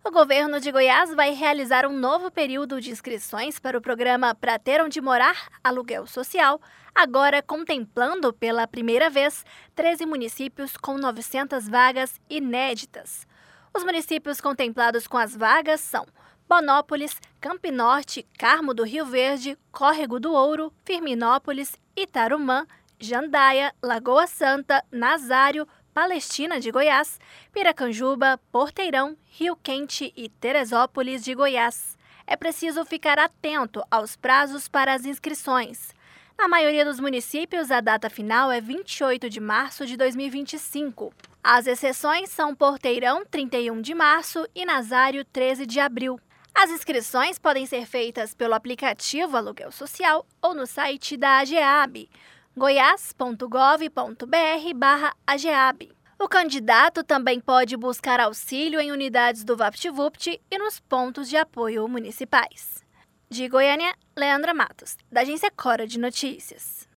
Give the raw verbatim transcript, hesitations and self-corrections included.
O governo de Goiás vai realizar um novo período de inscrições para o programa Pra Ter Onde Morar, Aluguel Social, agora contemplando pela primeira vez treze municípios com novecentas vagas inéditas. Os municípios contemplados com as vagas são Bonópolis, Campinorte, Carmo do Rio Verde, Córrego do Ouro, Firminópolis, Itarumã, Jandaia, Lagoa Santa, Nazário, Palestina de Goiás, Piracanjuba, Porteirão, Rio Quente e Teresópolis de Goiás. É preciso ficar atento aos prazos para as inscrições. Na maioria dos municípios, a data final é vinte e oito de março de dois mil e vinte e cinco. As exceções são Porteirão, trinta e um de março e Nazário, treze de abril. As inscrições podem ser feitas pelo aplicativo Aluguel Social ou no site da AGEAB, goiás ponto gov ponto br barra AGEAB. O candidato também pode buscar auxílio em unidades do VaptVupt e nos pontos de apoio municipais. De Goiânia, Leandra Matos, da Agência Cora de Notícias.